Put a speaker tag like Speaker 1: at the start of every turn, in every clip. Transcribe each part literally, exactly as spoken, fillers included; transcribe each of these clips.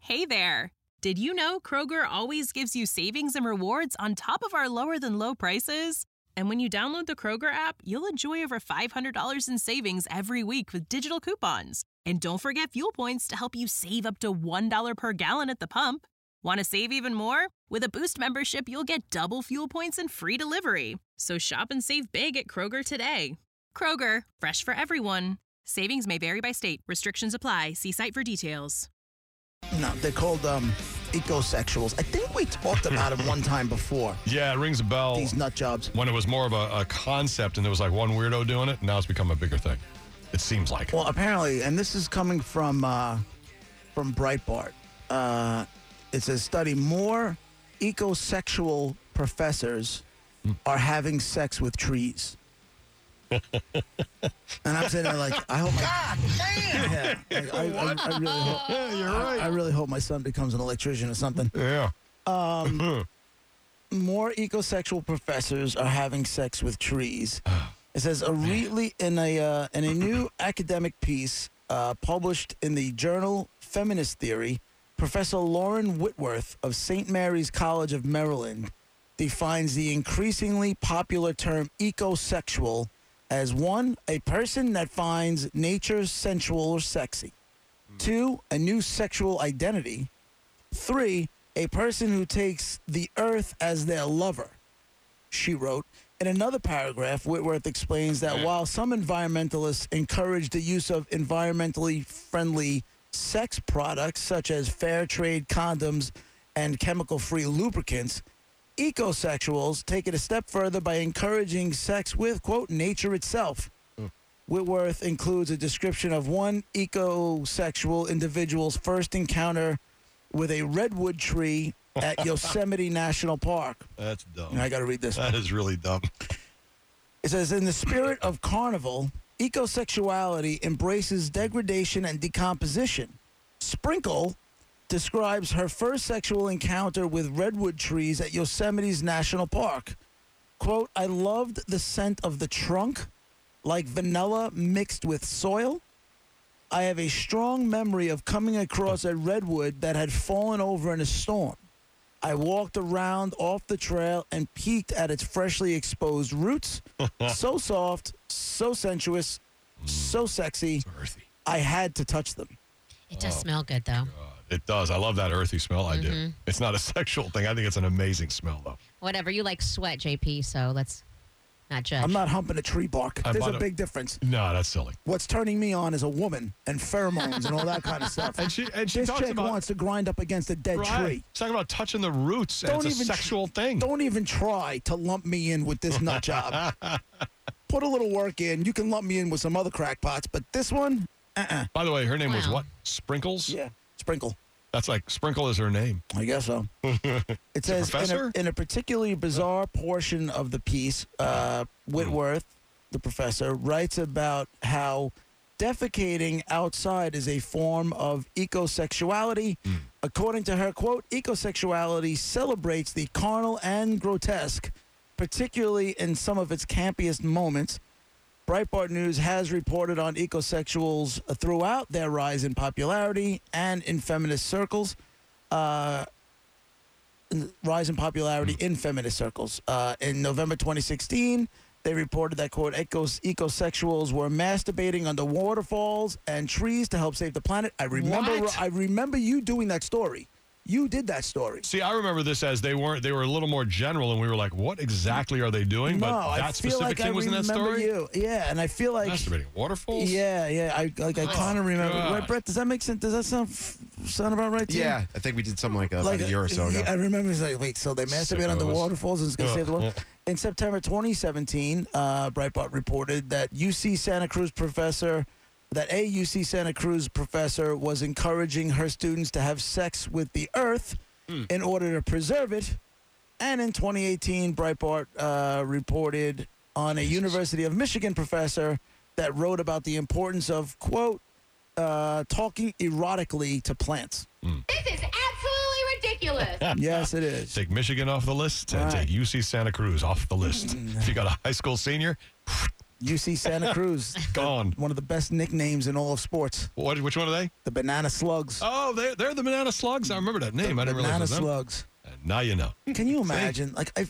Speaker 1: Hey there! Did you know Kroger always gives you savings and rewards on top of our lower-than-low prices? And when you download the Kroger app, you'll enjoy over five hundred dollars in savings every week with digital coupons. And don't forget fuel points to help you save up to one dollar per gallon at the pump. Want to save even more? With a Boost membership, you'll get double fuel points and free delivery. So shop and save big at Kroger today. Kroger, fresh for everyone. Savings may vary by state. Restrictions apply. See site for details.
Speaker 2: No, they're called um, ecosexuals. I think we talked about it one time before.
Speaker 3: Yeah, it rings a bell.
Speaker 2: These nut jobs.
Speaker 3: When it was more of a, a concept and there was like one weirdo doing it, now it's become a bigger thing. It seems like.
Speaker 2: Well, apparently, and this is coming from uh, from Breitbart. Uh, it says study more ecosexual professors
Speaker 3: Hmm.
Speaker 2: are having sex with trees. And I'm sitting there like, I hope. God damn! Yeah, like, I, I, I really hope.
Speaker 3: Yeah, you're right.
Speaker 2: I really hope my son becomes an electrician or something.
Speaker 3: Yeah.
Speaker 2: Um, more ecosexual professors are having sex with trees. It says a re- in a uh, in a new academic piece uh, published in the journal Feminist Theory, Professor Lauren Whitworth of Saint Mary's College of Maryland defines the increasingly popular term ecosexual as one, a person that finds nature sensual or sexy. Two, a new sexual identity. Three, a person who takes the earth as their lover. She wrote. In another paragraph, Whitworth explains that while some environmentalists encourage the use of environmentally friendly sex products such as fair trade condoms and chemical-free lubricants, ecosexuals take it a step further by encouraging sex with, quote, nature itself. Mm. Whitworth includes a description of one ecosexual individual's first encounter with a redwood tree at Yosemite National Park.
Speaker 3: That's dumb.
Speaker 2: And I got to read this.
Speaker 3: That is really dumb.
Speaker 2: It says, in the spirit of carnival, ecosexuality embraces degradation and decomposition. Sprinkle describes her first sexual encounter with redwood trees at Yosemite's National Park. Quote, I loved the scent of the trunk, like vanilla mixed with soil. I have a strong memory of coming across a redwood that had fallen over in a storm. I walked around off the trail and peeked at its freshly exposed roots. So soft, so sensuous, so sexy.
Speaker 3: It's earthy.
Speaker 2: I had to touch them.
Speaker 4: It does
Speaker 3: Oh,
Speaker 4: smell good, though.
Speaker 3: God. It does. I love that earthy smell. I do.
Speaker 4: Mhm.
Speaker 3: It's not a sexual thing. I think it's an amazing smell, though.
Speaker 4: Whatever. You like sweat, J P, so let's not judge.
Speaker 2: I'm not humping a tree bark.
Speaker 3: I
Speaker 2: There's
Speaker 3: bought
Speaker 2: a
Speaker 3: a-
Speaker 2: big difference.
Speaker 3: No, that's silly.
Speaker 2: What's turning me on is a woman and pheromones and all that kind of stuff.
Speaker 3: And she and she
Speaker 2: This
Speaker 3: talks
Speaker 2: chick
Speaker 3: about
Speaker 2: wants to grind up against a dead
Speaker 3: right.
Speaker 2: tree.
Speaker 3: She's talking about touching the roots. And
Speaker 2: Don't
Speaker 3: it's a
Speaker 2: even tr-
Speaker 3: sexual thing.
Speaker 2: Don't even try to lump me in with this nut job. Put a little work in. You can lump me in with some other crackpots, but this one, uh-uh.
Speaker 3: By the way, her name was
Speaker 4: Wow.
Speaker 3: what? Sprinkles?
Speaker 2: Yeah, sprinkle.
Speaker 3: That's like Sprinkle is her name.
Speaker 2: I guess so. It says in
Speaker 3: professor?
Speaker 2: a, in a particularly bizarre portion of the piece, uh, Whitworth, the professor, writes about how defecating outside is a form of ecosexuality.
Speaker 3: Mm.
Speaker 2: According to her, quote, ecosexuality celebrates the carnal and grotesque, particularly in some of its campiest moments. Breitbart News has reported on ecosexuals throughout their rise in popularity and in feminist circles. Uh, rise in popularity in feminist circles. Uh, in November twenty sixteen, they reported that, quote, ecos- ecosexuals were masturbating under waterfalls and trees to help save the planet. I remember,
Speaker 3: What?
Speaker 2: I remember you doing that story. You did that story.
Speaker 3: See, I remember this as they weren't. They were a little more general, and we were like, "What exactly are they doing?"
Speaker 2: No,
Speaker 3: but that
Speaker 2: I feel
Speaker 3: specific
Speaker 2: like
Speaker 3: thing
Speaker 2: I
Speaker 3: was in
Speaker 2: remember
Speaker 3: that story.
Speaker 2: you. Yeah, and I feel like
Speaker 3: Masturbating waterfalls.
Speaker 2: Yeah, yeah. I like. I
Speaker 3: Oh,
Speaker 2: kind of remember.
Speaker 3: God.
Speaker 2: Right, Brett? Does that make sense? Does that sound f- sound about right to you?
Speaker 5: Yeah, I think we did something like that
Speaker 2: Like
Speaker 5: about a year or so ago.
Speaker 2: yeah, I remember. It's like, wait. So they masturbate on the
Speaker 3: Sickos.
Speaker 2: waterfalls and it's gonna
Speaker 3: Yeah,
Speaker 2: save the world.
Speaker 3: yeah.
Speaker 2: In September twenty seventeen, uh, Breitbart reported that U C Santa Cruz professor, that a U C Santa Cruz professor was encouraging her students to have sex with the earth
Speaker 3: Mm.
Speaker 2: in order to preserve it. And in twenty eighteen, Breitbart uh, reported on a University of Michigan professor that wrote about the importance of, quote, uh, talking erotically to plants.
Speaker 6: This is absolutely ridiculous.
Speaker 2: Yes, it is.
Speaker 3: Take Michigan off the list and
Speaker 2: Right.
Speaker 3: take U C Santa Cruz off the list. If you got a high school senior,
Speaker 2: U C Santa Cruz.
Speaker 3: Gone.
Speaker 2: One of the best nicknames in all of sports.
Speaker 3: What? Which one are they?
Speaker 2: The Banana Slugs.
Speaker 3: Oh, they, they're the Banana Slugs. I remember that name.
Speaker 2: The
Speaker 3: I didn't
Speaker 2: Banana
Speaker 3: realize it was them.
Speaker 2: Slugs.
Speaker 3: And now you know.
Speaker 2: Can you imagine? Like, I,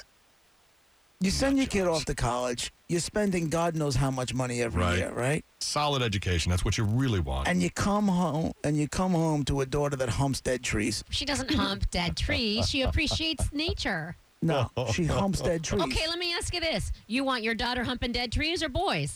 Speaker 2: you send your kid off to college. You're spending God knows how much money every
Speaker 3: Right.
Speaker 2: year, right?
Speaker 3: Solid education. That's what you really want.
Speaker 2: And you come home, and you come home to a daughter that humps dead trees.
Speaker 4: She doesn't hump dead trees. She appreciates nature.
Speaker 2: No, she humps dead trees.
Speaker 4: Okay, let me ask you this. You want your daughter humping dead trees or boys?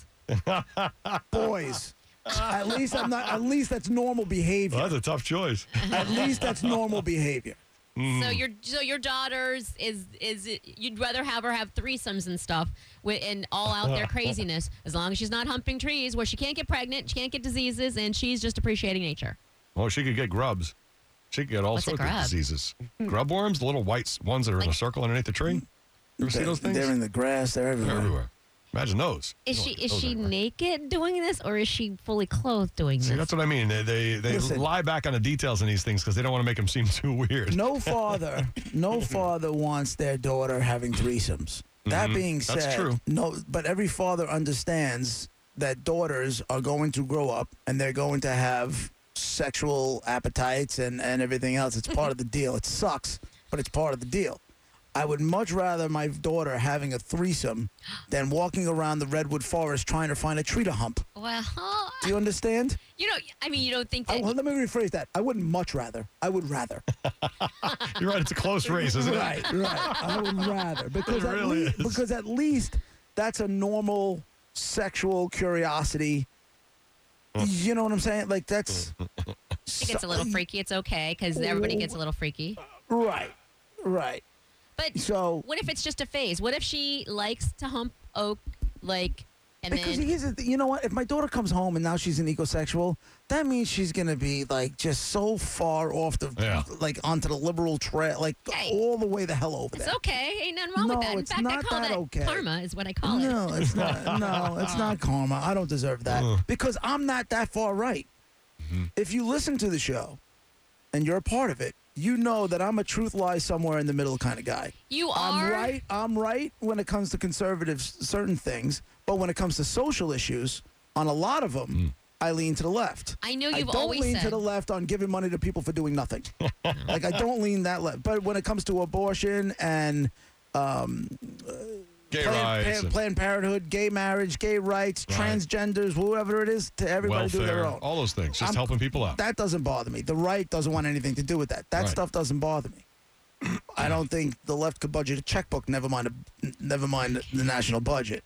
Speaker 2: Boys. At least I'm not. At least that's normal behavior.
Speaker 3: Well, that's a tough choice.
Speaker 2: At least that's normal behavior.
Speaker 4: So your so your daughter's is is you'd rather have her have threesomes and stuff with, and all out their craziness as long as she's not humping trees where she can't get pregnant, she can't get diseases, and she's just appreciating nature.
Speaker 3: Well, she could get grubs. She could get all
Speaker 4: What's a
Speaker 3: sorts of
Speaker 4: grub?
Speaker 3: diseases. Grub worms, the little white s- ones that are in a
Speaker 4: Like-
Speaker 3: circle underneath the tree. You ever see
Speaker 2: They're,
Speaker 3: those things?
Speaker 2: they're in the grass. They're everywhere.
Speaker 3: They're everywhere. Imagine those.
Speaker 4: Is
Speaker 3: You
Speaker 4: she
Speaker 3: don't
Speaker 4: is
Speaker 3: want
Speaker 4: she
Speaker 3: those everywhere.
Speaker 4: naked doing this or is she fully clothed doing
Speaker 3: See,
Speaker 4: this?
Speaker 3: that's what I mean. They they, they
Speaker 2: Listen.
Speaker 3: lie back on the details in these things because they don't want to make them seem too weird.
Speaker 2: No father, no father wants their daughter having threesomes. That
Speaker 3: Mhm.
Speaker 2: being
Speaker 3: That's
Speaker 2: said,
Speaker 3: true.
Speaker 2: no, but every father understands that daughters are going to grow up and they're going to have sexual appetites and, and everything else. It's part of the deal. It sucks, but it's part of the deal. I would much rather my daughter having a threesome than walking around the redwood forest trying to find a tree to hump.
Speaker 4: Well,
Speaker 2: Do you understand?
Speaker 4: you know, I mean, you don't think
Speaker 2: I,
Speaker 4: that
Speaker 2: well, let me rephrase that. I wouldn't much rather. I would rather.
Speaker 3: You're right. It's a close race, isn't it?
Speaker 2: Right, right. I would rather because
Speaker 3: It
Speaker 2: at
Speaker 3: really
Speaker 2: least,
Speaker 3: is.
Speaker 2: because at least that's a normal sexual curiosity. You know what I'm saying? Like that's
Speaker 4: it gets a little freaky. It's okay because everybody gets a little freaky.
Speaker 2: right, right.
Speaker 4: But
Speaker 2: So
Speaker 4: what if it's just a phase? What if she likes to hump oak, like, and
Speaker 2: because
Speaker 4: then
Speaker 2: here's the th- you know what? If my daughter comes home and now she's an ecosexual, that means she's gonna be like just so far off the
Speaker 3: Yeah.
Speaker 2: like onto the liberal trail, like
Speaker 4: Hey.
Speaker 2: all the way the hell over
Speaker 4: it's
Speaker 2: there.
Speaker 4: okay. Ain't nothing wrong
Speaker 2: No,
Speaker 4: with that. In
Speaker 2: it's
Speaker 4: fact, I
Speaker 2: not
Speaker 4: call
Speaker 2: that
Speaker 4: that
Speaker 2: okay.
Speaker 4: karma, is what I call it.
Speaker 2: No, it's not. No, it's not karma. I don't deserve that
Speaker 3: Ugh.
Speaker 2: because I'm not that far right.
Speaker 3: Mm-hmm.
Speaker 2: If you listen to the show and you're a part of it, you know that I'm a truth lies somewhere in the middle kind of guy.
Speaker 4: You
Speaker 2: I'm
Speaker 4: are
Speaker 2: right. I'm right when it comes to conservatives, certain things, but when it comes to social issues, on a lot of them,
Speaker 3: Mm.
Speaker 2: I lean to the left.
Speaker 4: I know
Speaker 2: I
Speaker 4: you've
Speaker 2: don't
Speaker 4: always
Speaker 2: lean
Speaker 4: said
Speaker 2: to the left on giving money to people for doing nothing. Like I don't lean that left. But when it comes to abortion and um,
Speaker 3: Gay
Speaker 2: Planned,
Speaker 3: rights,
Speaker 2: Pa-
Speaker 3: and
Speaker 2: Planned Parenthood, gay marriage, gay rights,
Speaker 3: Right.
Speaker 2: transgenders, whoever it is, to everybody do
Speaker 3: welfare,
Speaker 2: their own.
Speaker 3: all those things. Just
Speaker 2: I'm-
Speaker 3: helping people out.
Speaker 2: That doesn't bother me. The right doesn't want anything to do with that. That
Speaker 3: Right.
Speaker 2: stuff doesn't bother me. I don't think the left could budget a checkbook. Never mind, a, never mind the national budget.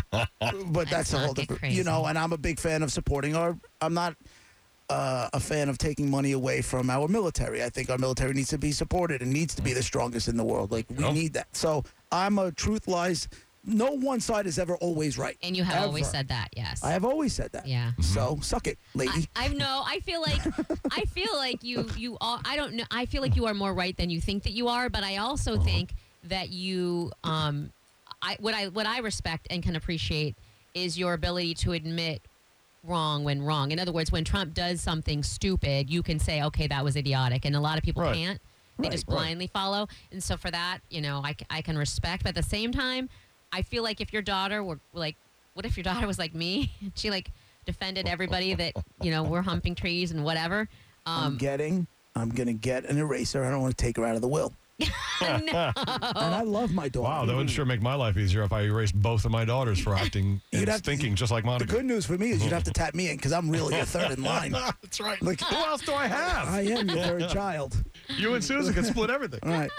Speaker 2: But that's a
Speaker 4: not
Speaker 2: whole
Speaker 4: get
Speaker 2: different,
Speaker 4: crazy.
Speaker 2: you know. And I'm a big fan of supporting our. I'm not uh, a fan of taking money away from our military. I think our military needs to be supported and needs to be the strongest in the world. Like we
Speaker 3: Yep.
Speaker 2: need that. So I'm a truth lies. No one side is ever always right.
Speaker 4: and you have always
Speaker 2: Ever.
Speaker 4: said that. Yes.
Speaker 2: I have always said that.
Speaker 4: yeah.
Speaker 2: So suck it, lady.
Speaker 4: I, I know. I feel like I feel like you you all. I don't know. I feel like you are more right than you think that you are. But I also think that you um, I what I what I respect and can appreciate is your ability to admit wrong when wrong. In other words, when Trump does something stupid, you can say, okay, that was idiotic, and a lot of people
Speaker 3: Right.
Speaker 4: can't. They
Speaker 2: Right,
Speaker 4: just
Speaker 3: right.
Speaker 4: blindly follow. And so for that, you know, I, c- I can respect. But at the same time, I feel like if your daughter were like, what if your daughter was like me? She like defended everybody that, you know, we're humping trees and whatever.
Speaker 2: I'm
Speaker 4: Um,
Speaker 2: getting. I'm gonna get an eraser. I don't want to take her out of the will.
Speaker 4: no.
Speaker 2: And I love my daughter.
Speaker 3: Wow, that would sure make my life easier if I erased both of my daughters for acting
Speaker 2: You'd
Speaker 3: and
Speaker 2: have to-
Speaker 3: thinking just like
Speaker 2: The
Speaker 3: Monica.
Speaker 2: good news for me is you'd have to tap me in because I'm really your third in line.
Speaker 3: That's right.
Speaker 2: Like,
Speaker 3: Who else do I have?
Speaker 2: I am your third child.
Speaker 3: You and Susan can split everything.
Speaker 2: All right.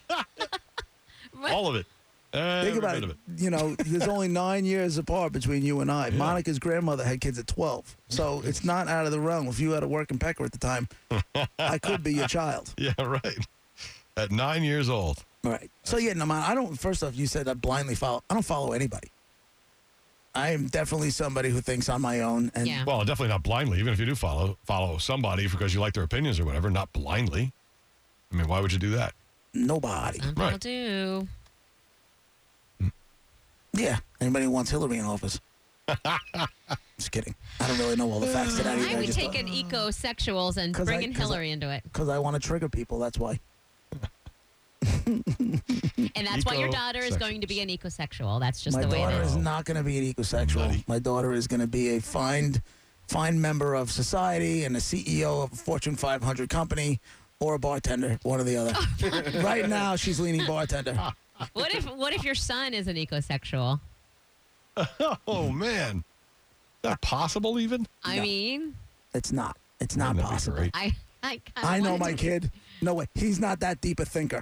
Speaker 3: All of it. Every
Speaker 2: Think about
Speaker 3: bit
Speaker 2: it.
Speaker 3: of it.
Speaker 2: You know, there's only nine years apart between you and I. Monica's grandmother had kids at twelve. So it's not out of the realm. If you had a working pecker at the time, I could be your child.
Speaker 3: Yeah, right. At nine years old.
Speaker 2: All right. So, yeah, no, man, I don't, first off, you said I blindly follow. I don't follow anybody. I am definitely somebody who thinks on my own. And
Speaker 4: Yeah.
Speaker 3: Well, definitely not blindly. Even if you do follow follow somebody because you like their opinions or whatever, not blindly. I mean, why would you do that?
Speaker 2: nobody.
Speaker 4: Some people
Speaker 3: Right.
Speaker 4: do.
Speaker 2: Yeah. Anybody who wants Hillary in office. Just kidding. I don't really know all the facts to that either.
Speaker 4: Why
Speaker 2: I
Speaker 4: we
Speaker 2: just
Speaker 4: take in eco-sexuals and
Speaker 2: 'Cause
Speaker 4: bring
Speaker 2: I-
Speaker 4: in
Speaker 2: 'cause I-
Speaker 4: Hillary into it?
Speaker 2: Because I want to trigger people. That's why.
Speaker 4: And that's why your daughter is going to be an ecosexual. That's just
Speaker 2: My
Speaker 4: the way
Speaker 2: daughter
Speaker 4: it
Speaker 2: is
Speaker 4: is.
Speaker 2: not going to be an ecosexual.
Speaker 3: Nutty.
Speaker 2: My daughter is going to be a fine, fine member of society and a C E O of a Fortune five hundred company or a bartender, one or the other. Right now, she's leaning bartender.
Speaker 4: What if what if your son is an ecosexual?
Speaker 3: Oh, man. Is that possible even?
Speaker 4: I
Speaker 2: No.
Speaker 4: mean,
Speaker 2: It's not. It's not
Speaker 3: Wouldn't that be
Speaker 2: possible.
Speaker 3: great?
Speaker 4: I I kind
Speaker 2: I know my kid. No way. He's not that deep a thinker.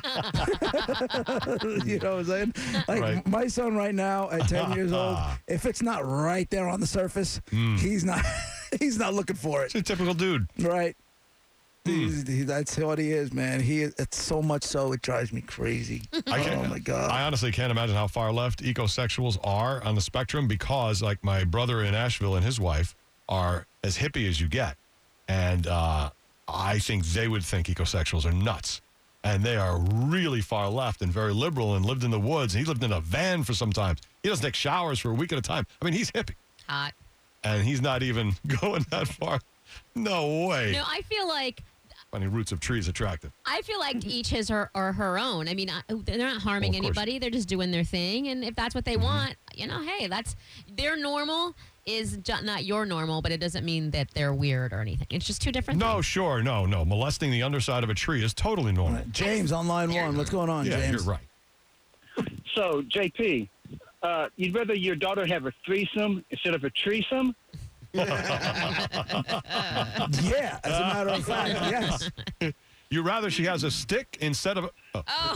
Speaker 2: You know what I'm saying? Like
Speaker 3: Right.
Speaker 2: my son right now at ten years old, if it's not right there on the surface,
Speaker 3: Hmm.
Speaker 2: he's not he's not looking for it.
Speaker 3: It's a typical dude.
Speaker 2: Right.
Speaker 3: Hmm.
Speaker 2: He's, he, that's what he is, man. He is, it's so much so it drives me crazy.
Speaker 3: I can't,
Speaker 2: oh my god.
Speaker 3: I honestly can't imagine how far left ecosexuals are on the spectrum because, like, my brother in Asheville and his wife are as hippie as you get. And uh, I think they would think ecosexuals are nuts. And they are really far left and very liberal and lived in the woods. He lived in a van for some time. He doesn't take showers for a week at a time. I mean, he's hippie.
Speaker 4: hot.
Speaker 3: And he's not even going that far. No way.
Speaker 4: No, I feel like
Speaker 3: Finding roots of trees attractive.
Speaker 4: I feel like each his or, or her own. I mean, I, they're not harming
Speaker 3: Well, of course.
Speaker 4: anybody. They're just doing their thing, and if that's what they want, you know, hey, that's their normal is ju- not your normal, but it doesn't mean that they're weird or anything. It's just two different
Speaker 3: No,
Speaker 4: things.
Speaker 3: sure. No, no. Molesting the underside of a tree is totally normal.
Speaker 2: Right. James on line one. What's going on,
Speaker 3: Yeah,
Speaker 2: James?
Speaker 3: you're right.
Speaker 5: So, J P, uh, you'd rather your daughter have a threesome instead of a treesome?
Speaker 2: Yeah, as a matter of fact, yes.
Speaker 3: You rather she has a stick instead of a. Oh.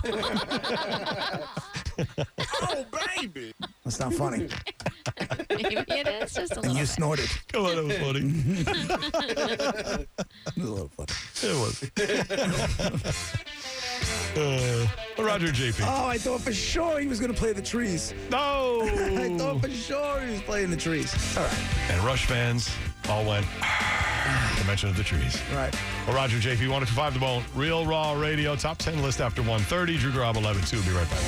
Speaker 2: That's not funny.
Speaker 4: Maybe it is just a
Speaker 2: And
Speaker 4: little
Speaker 2: you
Speaker 4: bit.
Speaker 2: snorted.
Speaker 3: Come on, that was funny.
Speaker 2: It was a little funny.
Speaker 3: It was. uh, Roger J P.
Speaker 2: Oh, I thought for sure he was going to play the trees.
Speaker 3: No.
Speaker 2: I thought for sure he was playing the trees. All right.
Speaker 3: And Rush fans all went. The mention of the trees.
Speaker 2: Right.
Speaker 3: Well, Roger J P, one oh two five The Bone. Real Raw Radio. Top ten list after one thirty. Drew Garabo, eleven two. Be right back.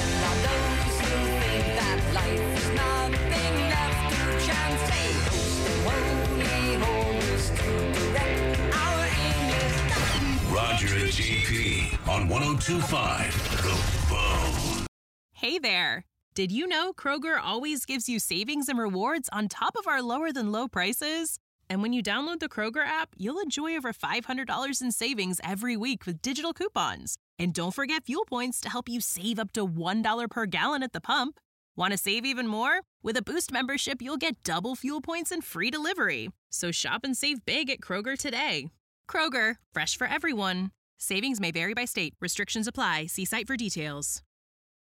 Speaker 7: Roger and J P on one oh two point five The Bone.
Speaker 1: Hey there. Did you know Kroger always gives you savings and rewards on top of our lower than low prices? And when you download the Kroger app, you'll enjoy over five hundred dollars in savings every week with digital coupons. And don't forget fuel points to help you save up to one dollar per gallon at the pump. Want to save even more? With a Boost membership, you'll get double fuel points and free delivery. So shop and save big at Kroger today. Kroger, fresh for everyone. Savings may vary by state. Restrictions apply. See site for details.